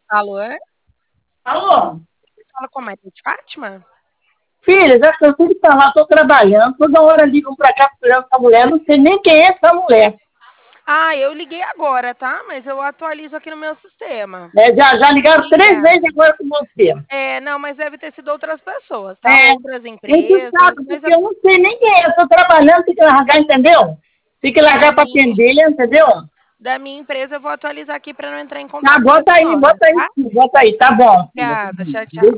Alô? Alô? Fala com a Maria de Fátima? Filha, já cansei de falar, tô trabalhando, toda hora ligam pra cá procurando essa mulher, não sei nem quem é essa mulher. Ah, eu liguei agora, tá? Mas eu atualizo aqui no meu sistema. Já ligaram 3 vezes Obrigada. agora com você. Não, mas deve ter sido outras pessoas, tá? É, Outras muito empresas, chato, mas porque eu não sei nem quem é, eu tô trabalhando, tem que largar, entendeu? Tem que da largar pra minha, atender, entendeu? da minha empresa eu vou atualizar aqui para não entrar em Tá, contato com a senhora, bota aí, tá? sim, bota aí, tá bom, filha. Obrigada, tchau, tchau.